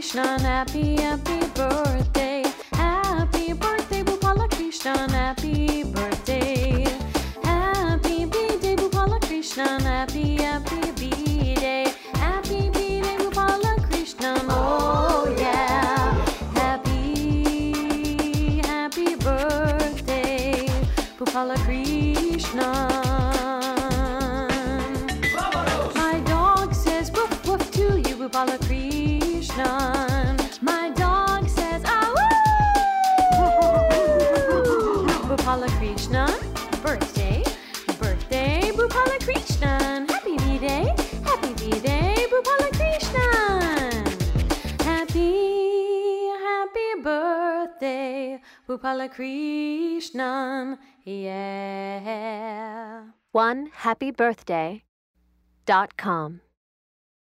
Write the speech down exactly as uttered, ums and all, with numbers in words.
Krishnan, happy, happy birthday. Happy birthday, Bhupala Krishnan, happy birthday. Happy B-Day, Bhupala Krishnan, happy, happy B-Day. Happy B-Day, Bhupala Krishnan, oh yeah. Happy, happy birthday, Bhupala Krishnan. My dog says woof woof to you, Bhupala Krishnan. My dog says ah woo. Bhupala Krishnan, birthday, birthday, Bhupala Krishnan. Happy B-Day, happy B-Day, Bhupala Krishnan. Happy, happy birthday, Bhupala Krishnan, yeah. one happy birthday dot com